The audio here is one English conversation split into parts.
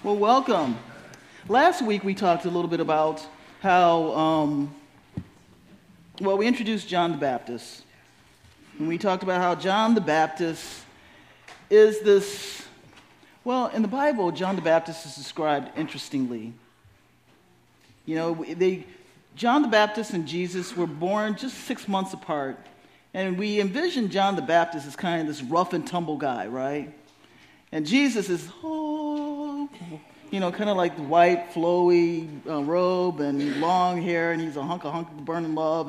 Well, welcome. Last week we talked a little bit about how, we introduced John the Baptist. And we talked about how John the Baptist is this, in the Bible, John the Baptist is described interestingly. John the Baptist and Jesus were born just 6 months apart. And we envision John the Baptist as kind of this rough and tumble guy, right? And Jesus is, kind of like the white, flowy robe and long hair, and he's a hunk of burning love.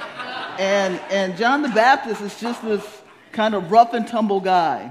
And John the Baptist is just this kind of rough and tumble guy.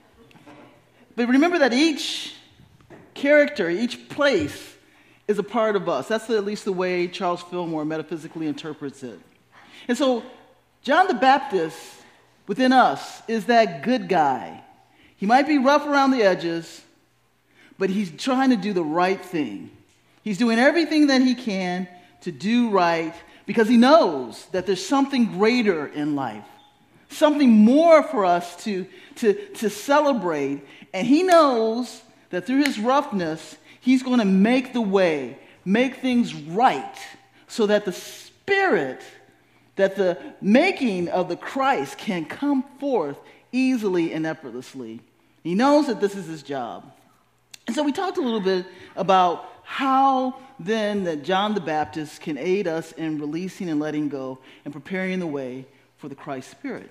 But remember that each character, each place is a part of us. That's at least the way Charles Fillmore metaphysically interprets it. And so John the Baptist within us is that good guy. He might be rough around the edges, but he's trying to do the right thing. He's doing everything that he can to do right because he knows that there's something greater in life, something more for us to celebrate. And he knows that through his roughness, he's going to make the way, make things right, so that the Spirit, that the making of the Christ can come forth easily and effortlessly. He knows that this is his job. And so we talked a little bit about how then that John the Baptist can aid us in releasing and letting go and preparing the way for the Christ Spirit.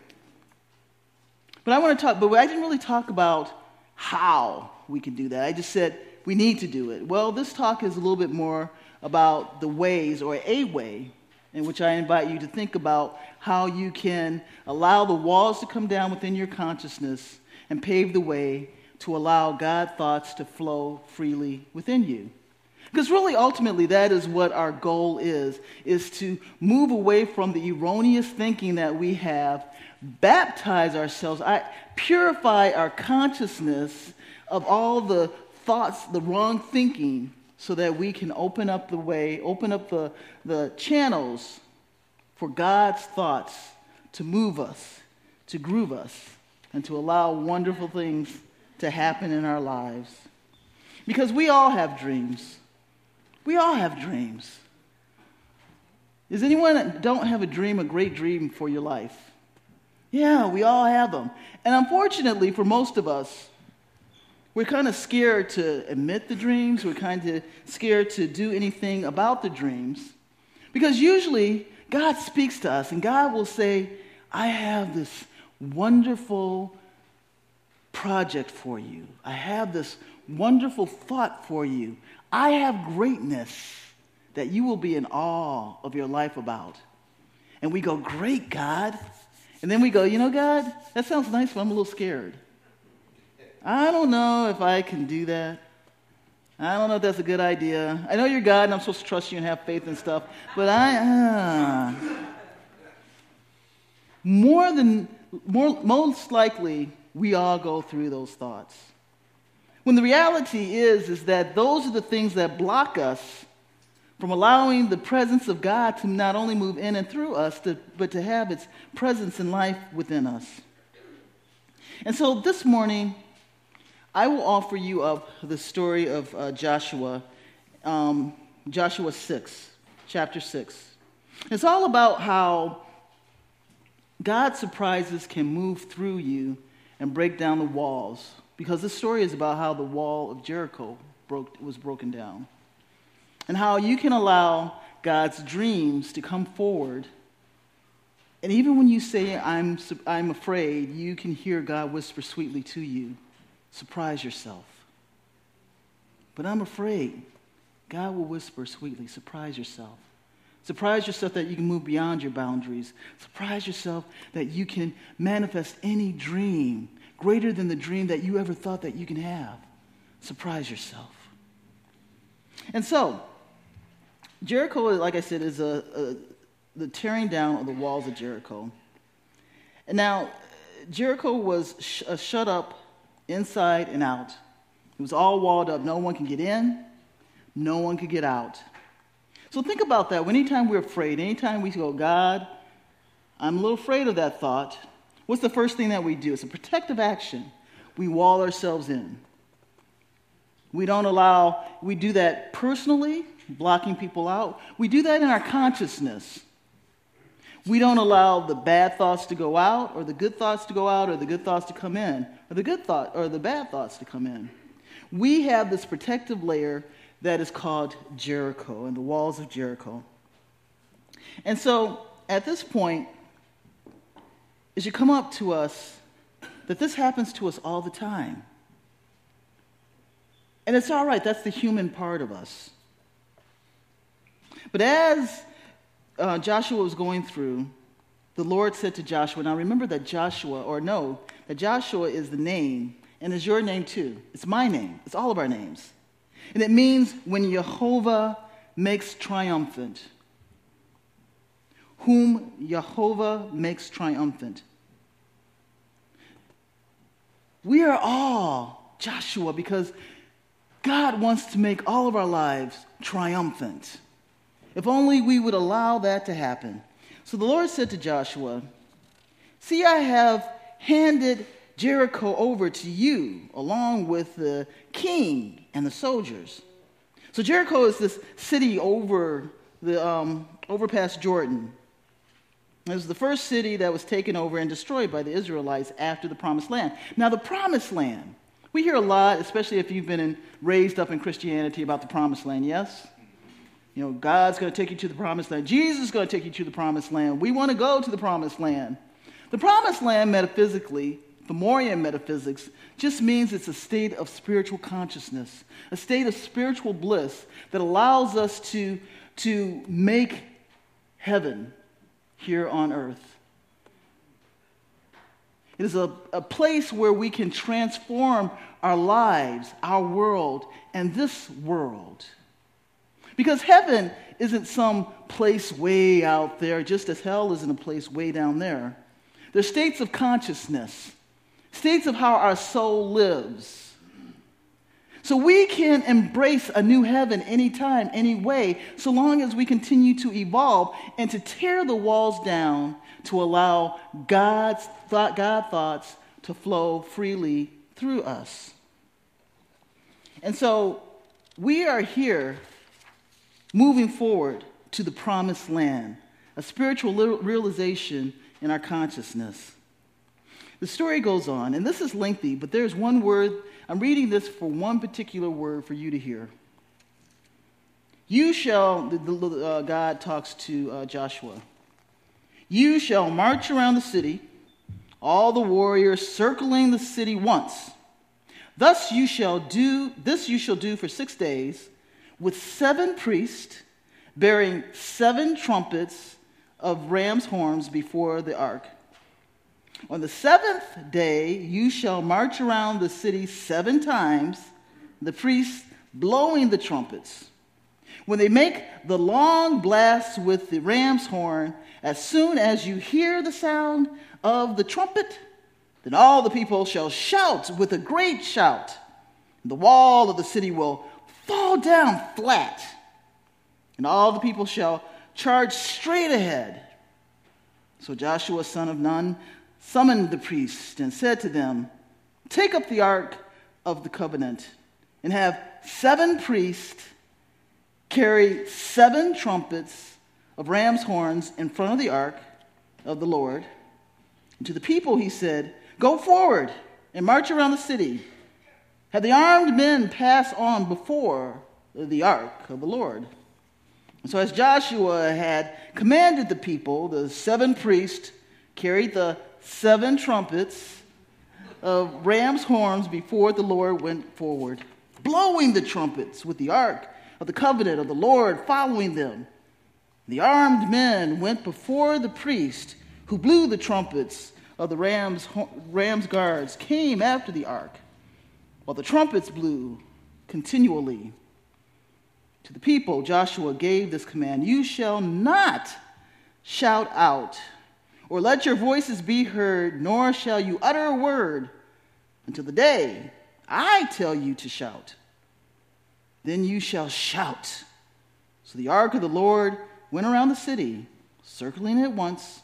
But I didn't really talk about how we can do that. I just said we need to do it. Well, this talk is a little bit more about the ways, or a way, in which I invite you to think about how you can allow the walls to come down within your consciousness and pave the way to allow God thoughts to flow freely within you. Because really, ultimately, that is what our goal is to move away from the erroneous thinking that we have, baptize ourselves, purify our consciousness of all the thoughts, the wrong thinking, so that we can open up the way, open up the channels for God's thoughts to move us, to groove us, and to allow wonderful things to happen in our lives. Because we all have dreams. We all have dreams. Is anyone that don't have a dream a great dream for your life? Yeah, we all have them. And unfortunately, for most of us, we're kind of scared to admit the dreams. We're kind of scared to do anything about the dreams. Because usually, God speaks to us, and God will say, I have this wonderful project for you. I have this wonderful thought for you. I have greatness that you will be in awe of your life about. And we go, great, God. And then we go, God, that sounds nice, but I'm a little scared. I don't know if I can do that. I don't know if that's a good idea. I know you're God, and I'm supposed to trust you and have faith and stuff, but most likely, we all go through those thoughts. When the reality is that those are the things that block us from allowing the presence of God to not only move in and through us, but to have its presence in life within us. And so this morning, I will offer you up the story of Joshua 6, chapter 6. It's all about how God's surprises can move through you and break down the walls. Because this story is about how the wall of Jericho was broken down. And how you can allow God's dreams to come forward. And even when you say, I'm afraid, you can hear God whisper sweetly to you, surprise yourself. But I'm afraid. God will whisper sweetly, surprise yourself. Surprise yourself that you can move beyond your boundaries. Surprise yourself that you can manifest any dream greater than the dream that you ever thought that you can have. Surprise yourself. And so, Jericho, like I said, is the tearing down of the walls of Jericho. And now, Jericho was shut up inside and out. It was all walled up. No one can get in. No one could get out. So think about that. Anytime we're afraid, anytime we go, God, I'm a little afraid of that thought, what's the first thing that we do? It's a protective action. We wall ourselves in. We do that personally, blocking people out. We do that in our consciousness. We don't allow the bad thoughts to go out, or the good thoughts to go out, or the good thoughts to come in, or the bad thoughts to come in. We have this protective layer that is called Jericho, and the walls of Jericho. And so, at this point, it should come up to us that this happens to us all the time. And it's all right, that's the human part of us. But as Joshua was going through, the Lord said to Joshua, now remember that Joshua is the name, and is your name too. It's my name. It's all of our names. And it means when Jehovah makes triumphant. Whom Jehovah makes triumphant. We are all Joshua because God wants to make all of our lives triumphant. If only we would allow that to happen. So the Lord said to Joshua, see, I have handed Jericho over to you, along with the king and the soldiers. So Jericho is this city over past Jordan. It was the first city that was taken over and destroyed by the Israelites after the Promised Land. Now, the Promised Land, we hear a lot, especially if you've been raised up in Christianity, about the Promised Land, yes? You know, God's going to take you to the Promised Land. Jesus is going to take you to the Promised Land. We want to go to the Promised Land. The Promised Land, metaphysically, Fomorian metaphysics, just means it's a state of spiritual consciousness, a state of spiritual bliss that allows us to make heaven here on earth. It is a place where we can transform our lives, our world, and this world. Because heaven isn't some place way out there, just as hell isn't a place way down there. They're states of consciousness, states of how our soul lives. So we can embrace a new heaven anytime, any way, so long as we continue to evolve and to tear the walls down to allow God thoughts to flow freely through us. And so we are here moving forward to the Promised Land, a spiritual realization in our consciousness. The story goes on, and this is lengthy, but there's one word. I'm reading this for one particular word for you to hear. God talks to Joshua. You shall march around the city, all the warriors circling the city once. This you shall do for 6 days, with 7 priests bearing 7 trumpets of ram's horns before the ark. On the 7th day, you shall march around the city 7 times, the priests blowing the trumpets. When they make the long blast with the ram's horn, as soon as you hear the sound of the trumpet, then all the people shall shout with a great shout. The wall of the city will fall down flat, and all the people shall charge straight ahead. So Joshua, son of Nun, summoned the priests and said to them, take up the ark of the covenant and have 7 priests carry 7 trumpets of ram's horns in front of the ark of the Lord. And to the people he said, go forward and march around the city. Have the armed men pass on before the ark of the Lord. And so as Joshua had commanded the people, the 7 priests carried the 7 trumpets of ram's horns before the Lord went forward, blowing the trumpets with the ark of the covenant of the Lord following them. The armed men went before the priest who blew the trumpets of the ram's guards came after the ark, while the trumpets blew continually. To the people, Joshua gave this command, you shall not shout out, or let your voices be heard, nor shall you utter a word until the day I tell you to shout. Then you shall shout. So the ark of the Lord went around the city, circling it once,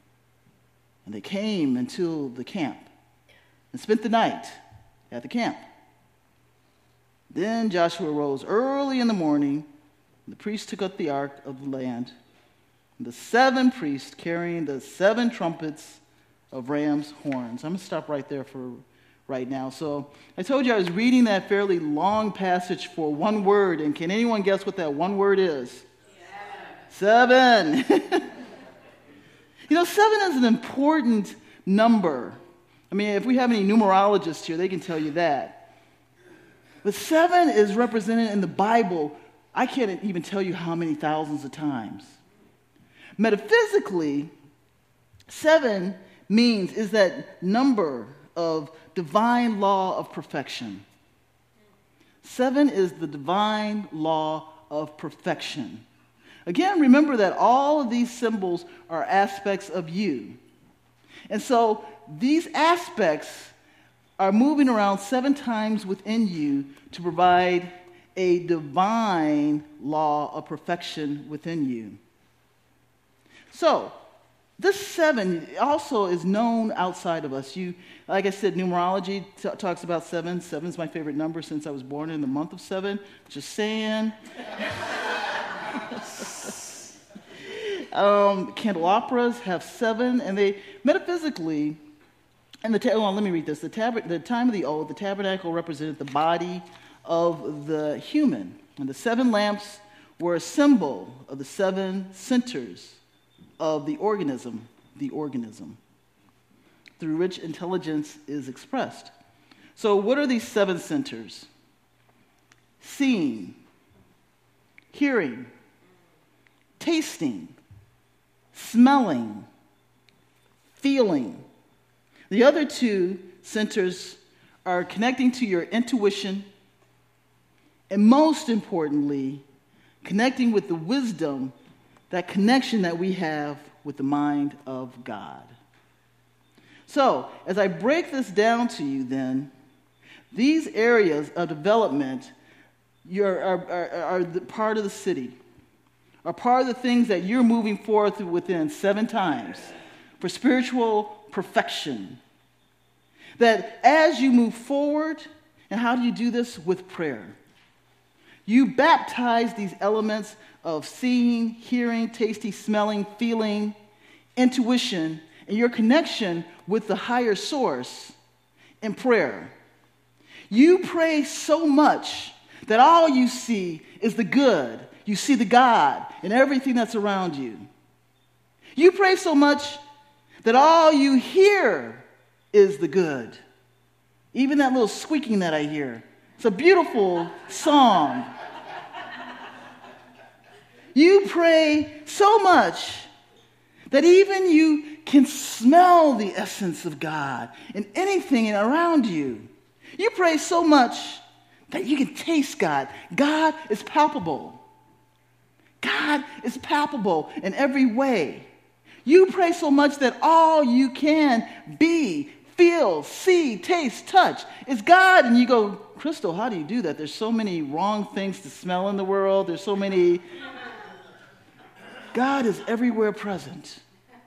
and they came until the camp and spent the night at the camp. Then Joshua rose early in the morning, and the priests took up the ark of the land, and the 7 priests carrying the 7 trumpets of ram's horns. I'm going to stop right there for right now. So I told you I was reading that fairly long passage for one word, and can anyone guess what that one word is? 7. 7 is an important number. I mean, if we have any numerologists here, they can tell you that. But 7 is represented in the Bible, I can't even tell you how many thousands of times. Metaphysically, 7 is that number of divine law of perfection. 7 is the divine law of perfection. Again, remember that all of these symbols are aspects of you. And so these aspects are moving around 7 times within you to provide a divine law of perfection within you. So, this 7 also is known outside of us. Like I said, numerology talks about 7. 7 is my favorite number since I was born in the month of 7. Just saying. Candelabras have 7, and they metaphysically, and let me read this. The time of the old, the tabernacle represented the body of the human, and the 7 lamps were a symbol of the 7 centers of the organism, through which intelligence is expressed. So what are these 7 centers? Seeing, hearing, tasting, smelling, feeling. The other 2 centers are connecting to your intuition, and most importantly, connecting with the wisdom, that connection that we have with the mind of God. So, as I break this down to you then, these areas of development are part of the city, are part of the things that you're moving forth within 7 times for spiritual perfection. That as you move forward, and how do you do this? With prayer. You baptize these elements of seeing, hearing, tasting, smelling, feeling, intuition, and your connection with the higher source in prayer. You pray so much that all you see is the good. You see the God in everything that's around you. You pray so much that all you hear is the good. Even that little squeaking that I hear. It's a beautiful song. You pray so much that even you can smell the essence of God in anything around you. You pray so much that you can taste God. God is palpable. God is palpable in every way. You pray so much that all you can be, feel, see, taste, touch is God. And you go, Crystal, how do you do that? There's so many wrong things to smell in the world. There's so many. God is everywhere present.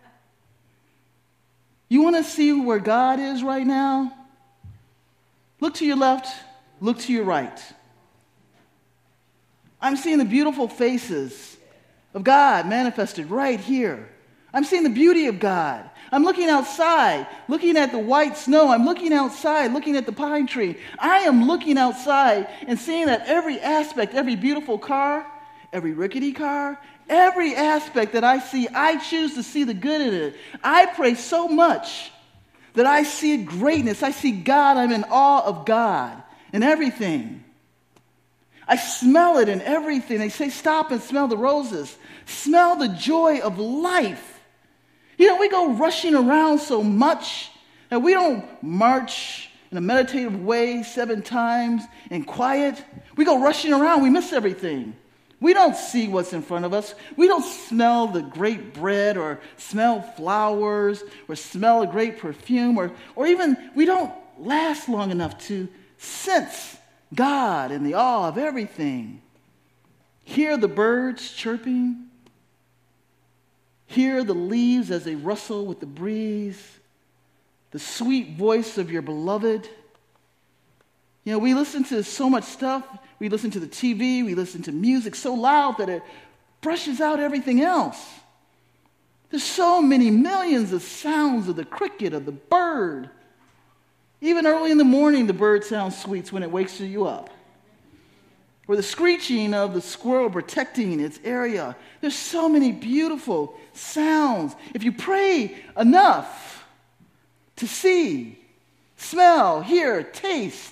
You want to see where God is right now? Look to your left, look to your right. I'm seeing the beautiful faces of God manifested right here. I'm seeing the beauty of God. I'm looking outside, looking at the white snow. I'm looking outside, looking at the pine tree. I am looking outside and seeing that every aspect, every beautiful car, every rickety car, every aspect that I see, I choose to see the good in it. I pray so much that I see greatness. I see God. I'm in awe of God in everything. I smell it in everything. They say, stop and smell the roses. Smell the joy of life. We go rushing around so much that we don't march in a meditative way 7 times in quiet. We go rushing around. We miss everything. We don't see what's in front of us. We don't smell the great bread or smell flowers or smell a great perfume or even we don't last long enough to sense God in the awe of everything. Hear the birds chirping. Hear the leaves as they rustle with the breeze. The sweet voice of your beloved. You know, we listen to so much stuff. We listen to the TV. We listen to music so loud that it brushes out everything else. There's so many millions of sounds of the cricket, of the bird. Even early in the morning, the bird sounds sweet when it wakes you up. Or the screeching of the squirrel protecting its area. There's so many beautiful sounds. If you pray enough to see, smell, hear, taste,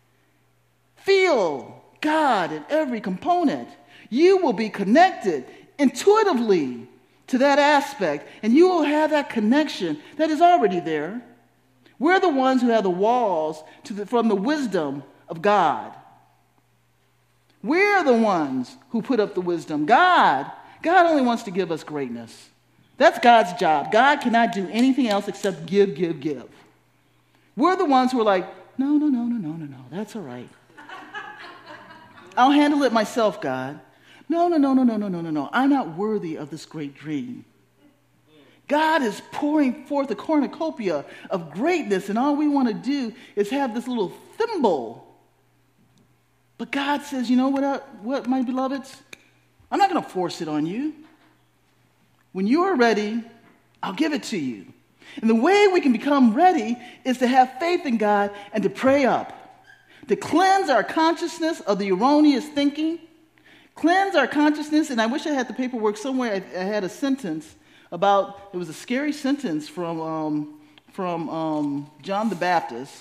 feel God in every component, you will be connected intuitively to that aspect, and you will have that connection that is already there. We're the ones who have the walls from the wisdom of God. We're the ones who put up the wisdom. God only wants to give us greatness. That's God's job. God cannot do anything else except give, give, give. We're the ones who are like, no, that's all right. I'll handle it myself, God. No. I'm not worthy of this great dream. God is pouring forth a cornucopia of greatness, and all we want to do is have this little thimble. But God says, you know what, my beloveds? I'm not going to force it on you. When you are ready, I'll give it to you. And the way we can become ready is to have faith in God and to pray up, to cleanse our consciousness of the erroneous thinking, cleanse our consciousness. And I wish I had the paperwork somewhere. I had a sentence about, it was a scary sentence from John the Baptist.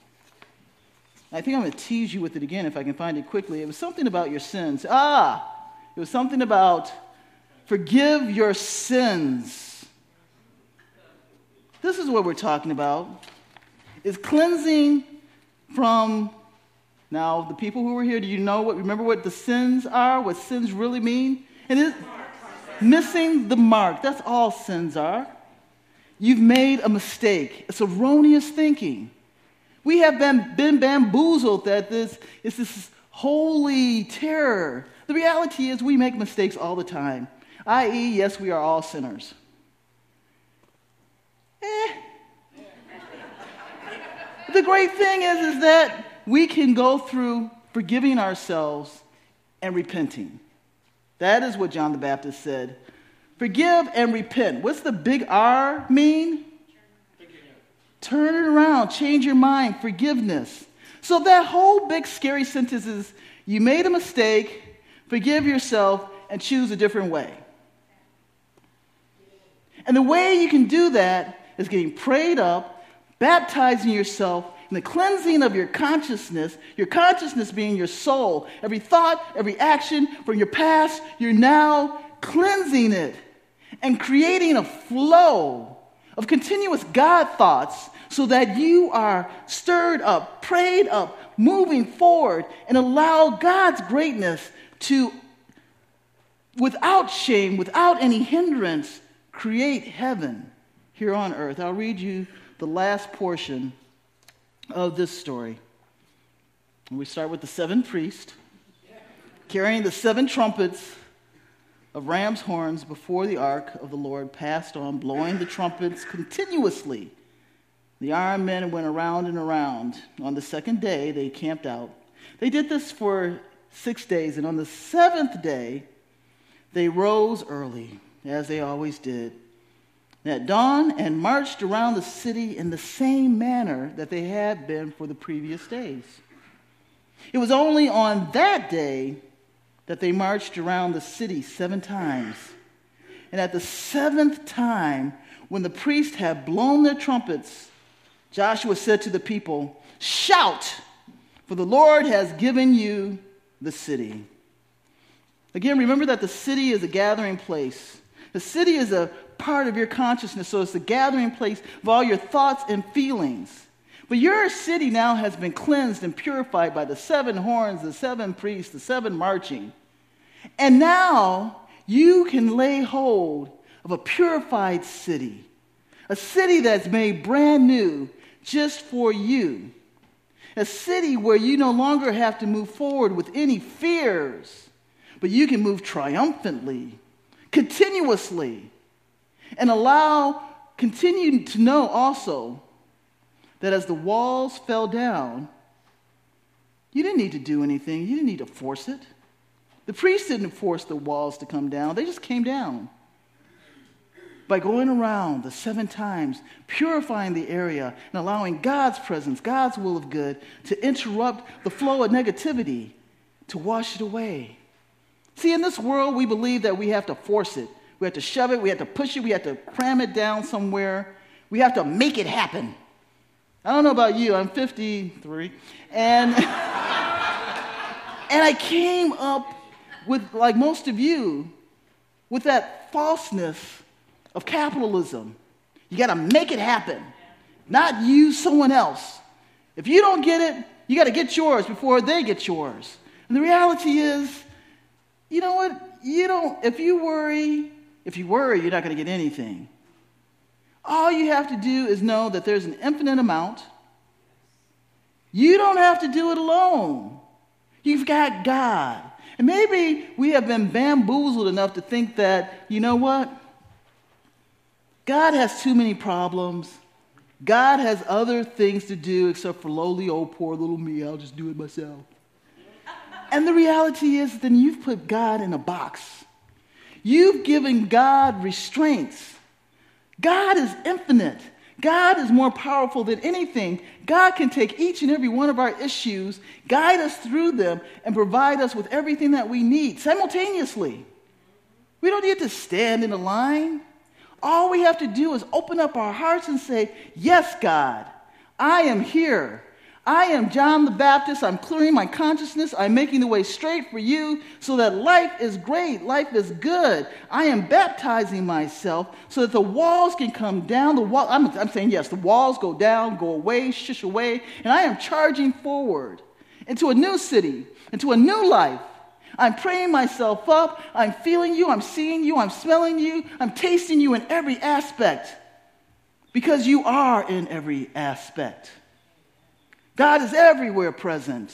I think I'm going to tease you with it again if I can find it quickly. It was something about your sins. It was something about forgive your sins. This is what we're talking about. Is cleansing from, now the people who were here, do you remember what the sins are? What sins really mean? It is missing the mark. That's all sins are. You've made a mistake. It's erroneous thinking. We have been bamboozled that this is this holy terror. The reality is we make mistakes all the time, i.e., yes, we are all sinners. The great thing is that we can go through forgiving ourselves and repenting. That is what John the Baptist said. Forgive and repent. What's the big R mean? Turn it around, change your mind, forgiveness. So that whole big scary sentence is, you made a mistake, forgive yourself, and choose a different way. And the way you can do that is getting prayed up, baptizing yourself in the cleansing of your consciousness being your soul. Every thought, every action from your past, you're now cleansing it and creating a flow of continuous God thoughts so that you are stirred up, prayed up, moving forward, and allow God's greatness to, without shame, without any hindrance, create heaven here on earth. I'll read you the last portion of this story. And we start with the 7 priests carrying the 7 trumpets of ram's horns before the ark of the Lord passed on, blowing the trumpets continuously. The armed men went around and around. On the 2nd day, they camped out. They did this for 6 days, and on the 7th day, they rose early, as they always did, at dawn, and marched around the city in the same manner that they had been for the previous days. It was only on that day that they marched around the city 7 times. And at the 7th time, when the priests had blown their trumpets, Joshua said to the people, "Shout, for the Lord has given you the city." Again, remember that the city is a gathering place. The city is a part of your consciousness, so it's the gathering place of all your thoughts and feelings. But your city now has been cleansed and purified by the 7 horns, the 7 priests, the 7 marching. And now you can lay hold of a purified city, a city that's made brand new just for you, a city where you no longer have to move forward with any fears, but you can move triumphantly, continuously, and continue to know also that as the walls fell down, You didn't need to do anything. You didn't need to force it. The priests didn't force the walls to come down. They just came down. By going around the 7 times, purifying the area, and allowing God's presence, God's will of good, to interrupt the flow of negativity, to wash it away. See, in this world, we believe that we have to force it. We have to shove it. We have to push it. We have to cram it down somewhere. We have to make it happen. I don't know about you. I'm 53. And I came up with, like most of you, with that falseness of capitalism. You got to make it happen, not use someone else. If you don't get it, you got to get yours before they get yours. And the reality is, you know what? If you worry, you're not going to get anything. All you have to do is know that there's an infinite amount. You don't have to do it alone. You've got God. And maybe we have been bamboozled enough to think that, you know what? God has too many problems. God has other things to do except for lowly old poor little me. I'll just do it myself. And the reality is then you've put God in a box. You've given God restraints. God is infinite. God is more powerful than anything. God can take each and every one of our issues, guide us through them, and provide us with everything that we need simultaneously. We don't need to stand in a line. All we have to do is open up our hearts and say, yes, God, I am here. I am John the Baptist. I'm clearing my consciousness. I'm making the way straight for you so that life is great. Life is good. I am baptizing myself so that the walls can come down. I'm saying yes, the walls go down, go away, shush away, and I am charging forward into a new city, into a new life. I'm praying myself up. I'm feeling you. I'm seeing you. I'm smelling you. I'm tasting you in every aspect because you are in every aspect. God is everywhere present.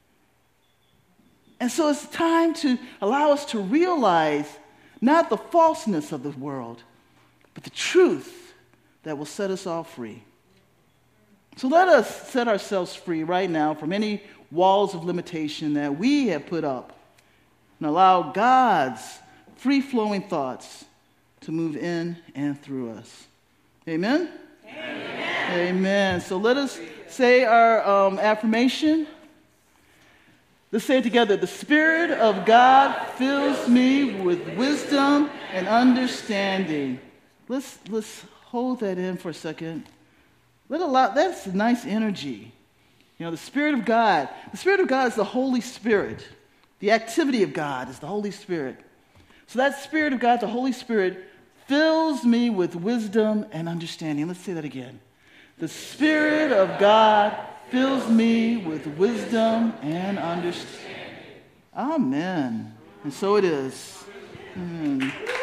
And so it's time to allow us to realize not the falseness of the world, but the truth that will set us all free. So let us set ourselves free right now from any walls of limitation that we have put up and allow God's free-flowing thoughts to move in and through us. Amen? Amen. Amen. So let us say our affirmation. Let's say it together. The Spirit of God fills me with wisdom and understanding. Let's hold that in for a second. That's nice energy. You know, the Spirit of God. The Spirit of God is the Holy Spirit. The activity of God is the Holy Spirit. So that Spirit of God, the Holy Spirit, fills me with wisdom and understanding. Let's say that again. The Spirit of God fills me with wisdom and understanding. Amen. And so it is.